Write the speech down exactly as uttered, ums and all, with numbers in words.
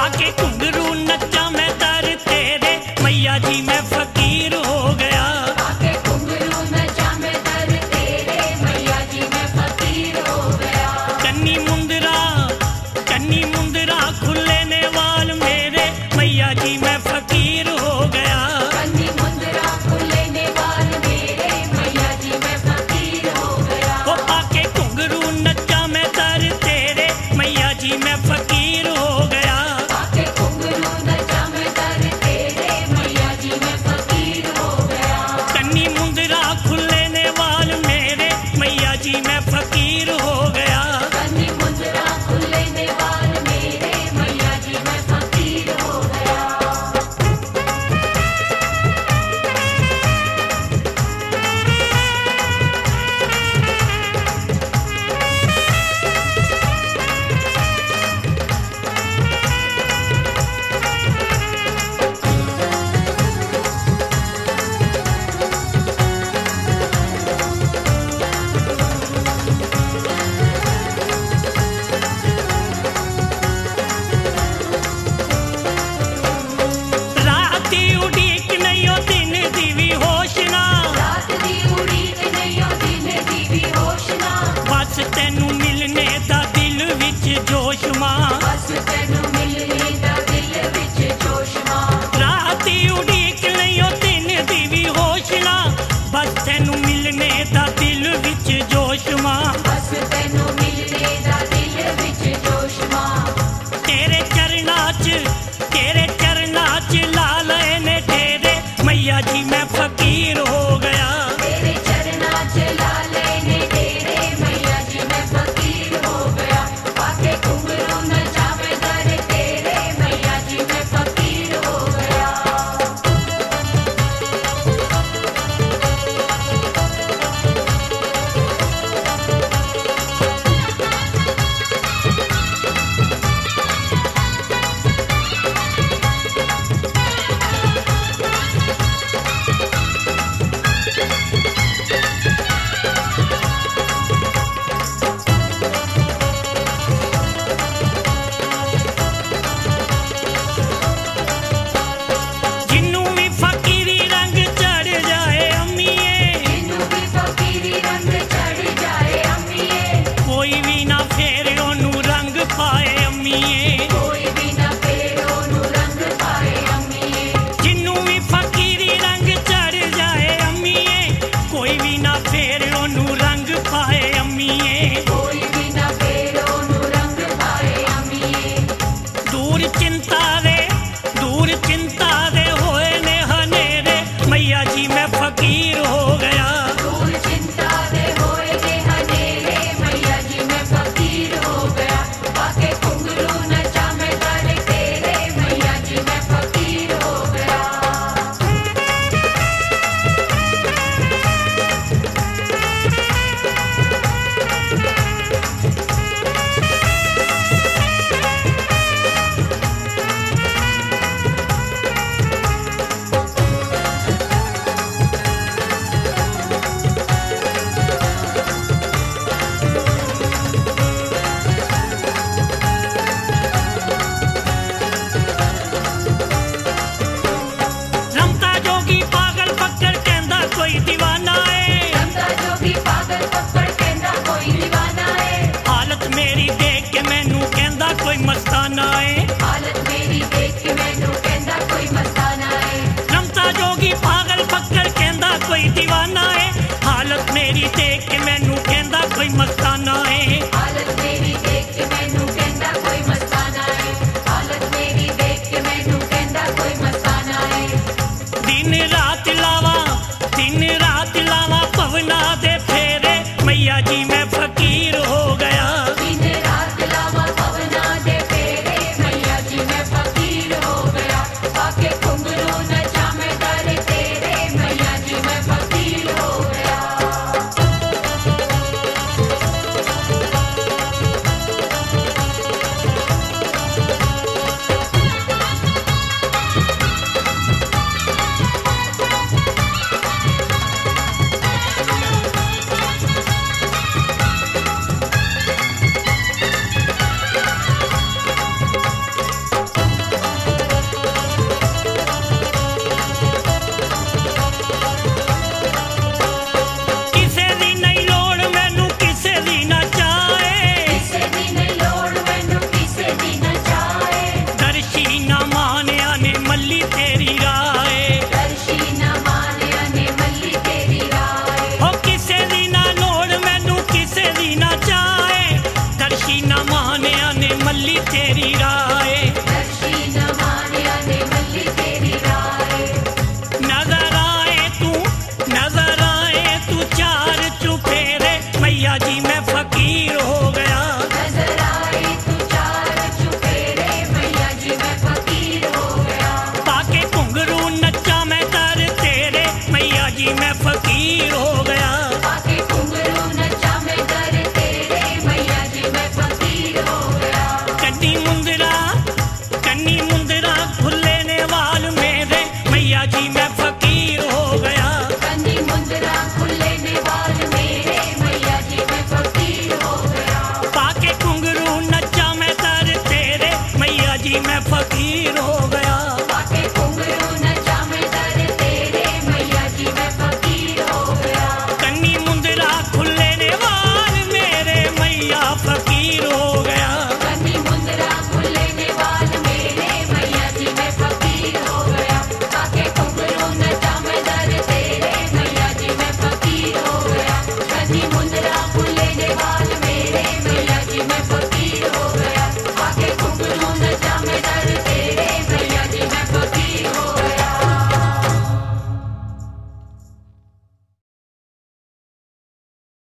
पाके घुंघरू नच्चा मैं दर तेरे, मैया जी मैं फकीर हो गया। पाके घुंघरू नच्चा मैं दर तेरे, मैया जी मैं फकीर हो गया। कन्नी मुंदरा कन्नी मुंदरा खुले ने वाल मेरे, मैया जी मैं फकीर हो गया। कन्नी मुंदरा खुले ने वाल मेरे, मैया जी मैं फकीर हो गया। ओ पाके घुंघरू नच्चा मैं दर तेरे, मैया जी मैं फकीर हो गया। पाके घुंघरू नच्चा मैं दर तेरे, मैया जी मैं फकीर हो गया। कन्नी मुंदरा खुले ने वाल मेरे, मैया जी मैं फकीर हो गया। कन्नी मुंदरा खुले ने वाल मेरे, मैया जी मैं फकीर हो गया। राती उड़ीक नहीं हो दिन दी भी होश ना, रात दी उड़ीक नहीं ओ दिन दी भी होश ना। बस तेनू मिलने दा दिल विच जोश मां। बस तैनू मिलने दा दिल विच जोश मां। राती उड़ीक नहीं हो दिन दी भी होश ना, बस तेनू मिलने दा दिल विच जोश मां। बस तैनू मिलने दा दिल विच जोश मां। तेरे चरना च तेरे चरना च ला लए ने तेरे, मैया जी मैं फकीर हो गया। तेरे चरना च ला लेने तेरे, मैया जी मैं फकीर हो गया। पाके घुंघरू नच्चा मैं दर तेरे, मैया जी मैं फकीर हो गया। जिन्नू भी फकीरी रंग चढ़ जाए अम्मीए, जिन्नू भी फकीरी रंग चढ़ जाए अम्मीए, कोई भी ना फेर ओनू रंग पाए अम्मीए। कोई भी ना फेर ओनू रंग पाए अम्मीए। जिन्नू भी फकीरी रंग चढ़ जाए अम्मीए, कोई भी ना फेर ओनू रंग पाए अम्मीए। कोई भी ना फेर ओनू रंग पाए अम्मीए। दूर चिंता दे दूर चिंता दे होए ने हनेरे, मैया जी मैं फकीर हो गया। दूर चिंता दे होए ने हनेरे, मैया जी मैं फकीर हो गया। पाके घुंघरू नच्चा मैं दर तेरे, मैया जी मैं फकीर हो गया। रमता जोगी पागल पकड़ कहंदा कोई दीवाना है, रमता जोगी पागल पकड़ कहंदा कोई दीवाना है। हालत मेरी देख के मैनू कहंदा कोई मस्ताना है। हालत मेरी देख के मैनू कहंदा कोई मस्ताना है। रमता जोगी पागल पकड़ कहंदा कोई दीवाना है, हालत मेरी देख के मैनू कहंदा कोई मस्ताना है। हालत मेरी देख के मैनू कहंदा कोई मस्ताना है। हालत मेरी देख के मैनू कहंदा कोई मस्ताना है। दिन रात लावा दिन रात लावा पवना दे फेरे, मैया जी मैं फकीर हो गया। दिन रात लावा पवना दे फेरे, जी मैं फकीर